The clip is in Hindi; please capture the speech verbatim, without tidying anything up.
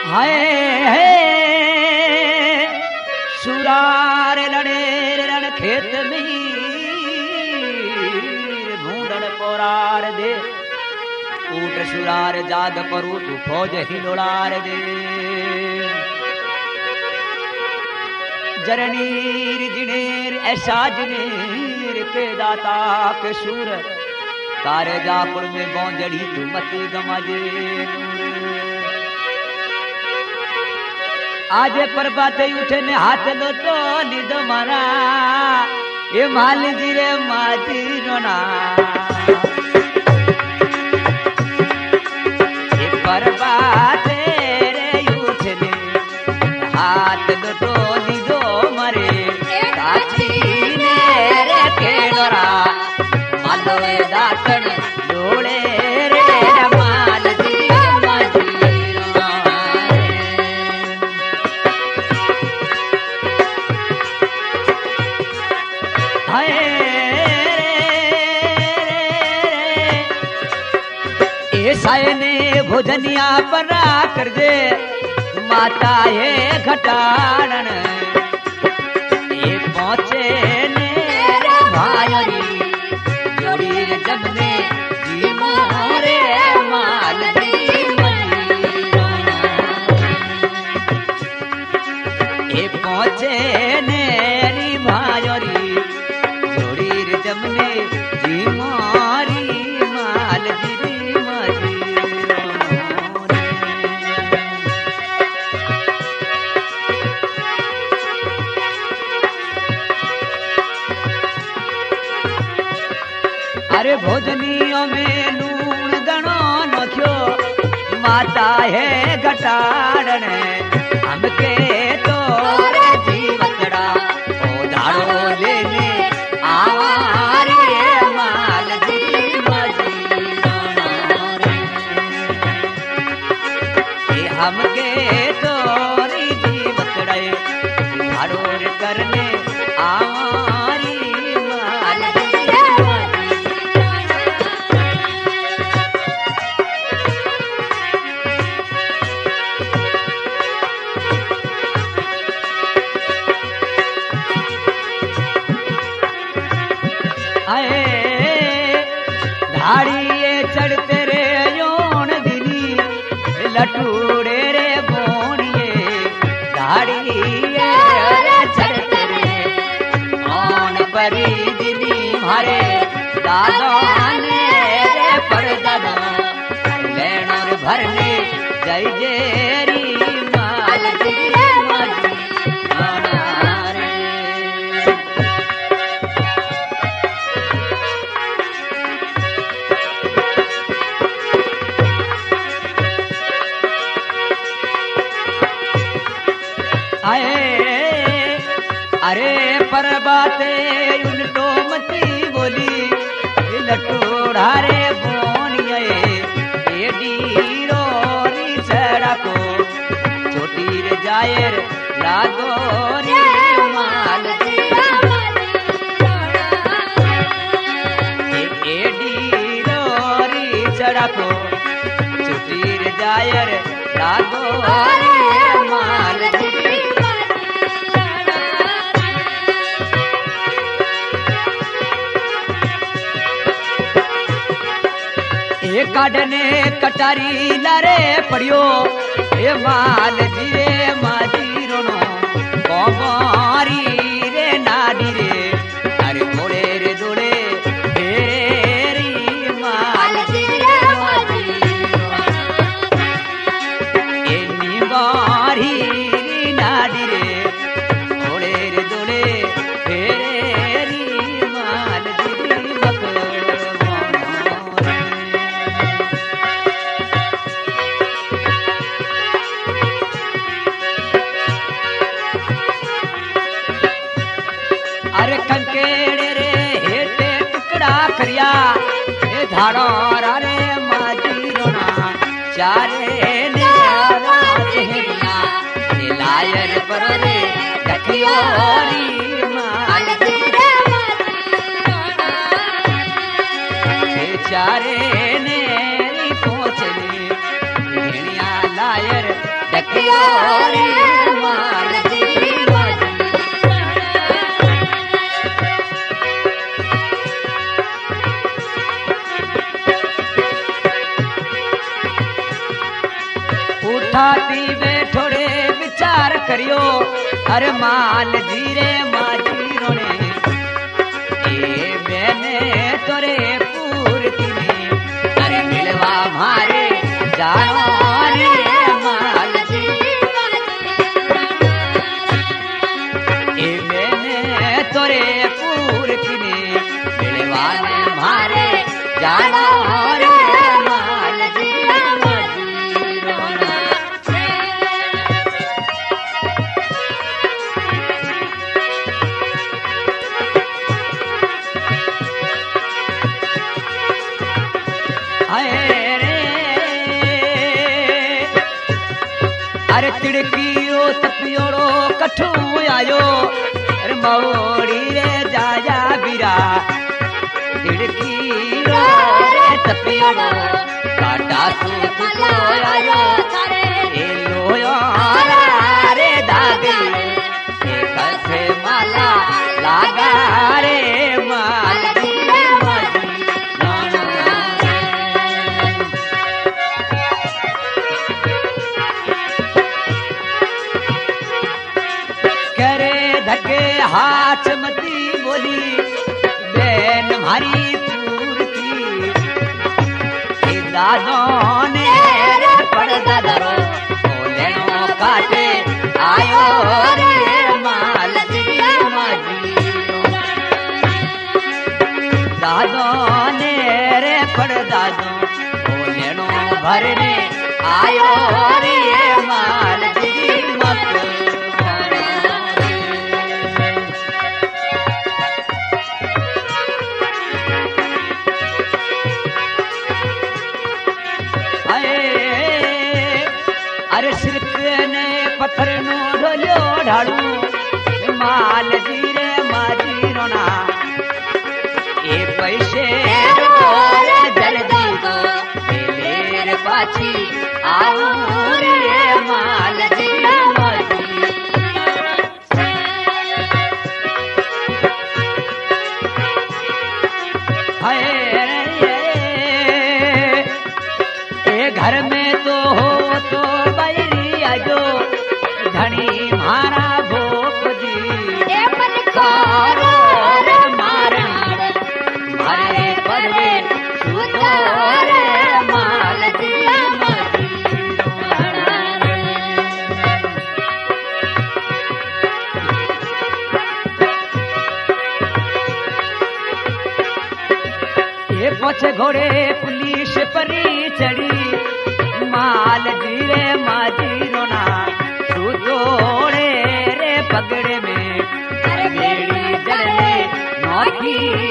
हाय है सुरार लड़े रण खेत में भूंदड़ पोरार दे ऊट सुरार जाग परू तू फौज हिलोड़ार दे जरनीर जिनेर ऐसा जिनेर के दाता के सूर तारे जापुर में बौंजड़ी तू मती गमाजे आज पर बाते उठे ने हाथ लो तो निद मारा ये माल जिरे माजी रोना ये पर बाते रे उठे ने हाथ लो तो निदो मरे काची ने रे केडरा मालवे दातन डोले रे माल जिरे माजी साये ने भोजनिया बना कर दे माता ये घटाड़न ये पहुंचे ने भाई जोड़ी जब ने जी मोरे माल ये पहुंचे ने भाई जोड़ी जब ने जी मोरी माल अरे भोजनियों में लूण गणो नख्यो माता है घटाड़न हमके तो जीवतड़ा ओ धाड़ो लेने आवारे माल जी मजी हमके तो जीवतड़े धाड़ो करने आवारी माल धाड़िए चढ़ते रे योन दिनी लटूरे रे बोनिए धाड़िए चढ़ते रे कौन परी दिनी मारे दादाने रे पर दादा लेनोर भरने जय जेरी माल जिरे माजी अरे पर बाते उल्टो मती बोली लटूड़ा रे बोनिए एडी रोरी सड़को छोटी रे जायर लागो रे माल एडी रोरी सड़को छोटी रे जायर लागो रे माल काढ़ने कटारी लारे पड़ियो ए माल जिरे माजी रोनो कमारी रे नाडी रे अरे थोड़े रे दोड़े रे माल जिरे माजी ए निगारी रे नाडी रे थोड़े रे दोड़े रे माल जिरे मक अरे कंकेड़े रे हेटे टुकड़ा करिया ए धाड़ो रे माजी रोना चारे ने हेरिया ए लायर पर रे कठियोरी माल जिरे माजी चारे ने री पहुंचली भेड़िया लायर देखियो रे माल जी माजी उठाती में थोड़े विचार करियो अरे माल जी रे माजी रोने ए मैंने तोरे पूर्ति में अरे मिलवा मारे जानो रे माल जी ए मैंने तोरे पूर्ति में मिलवा मारे जानो रे माल जी माजी रोना अरे तिड़कियो तपियोड़ो कठू आयो अरे मौड़ी रे जाया बिरा तिड़कियो रे तपियोड़ो काटा सूत को आयो ए लोयो रे दागे ए कसे माला लागा रे माल जी माजी धके हाथ मती बोली बैन मारी पूर की दादों ने पड़ दादरो लेनो काटे आयो रे माल जी माजी दादों ने रे पड़ दादो लेनो भरने आयो रे माल जी मत अरे सिरक ने पत्थर नो ढोलियो ढाड़ू माल जी रे माजी रोना ए पैसे जल्दी दो मेरे पाछी आओ रे माल जी माजी हाय ए घर में तो हो तो जो धनी मारा भोप जी कारो रे मारे मारे पड़वे सुतो रे माल जी माजी ये पछ घोड़े पुलिस परी चढ़ी माल जी रे माजी रोना तू तोड़े रे पगड़े में मेरी जड़े नौकी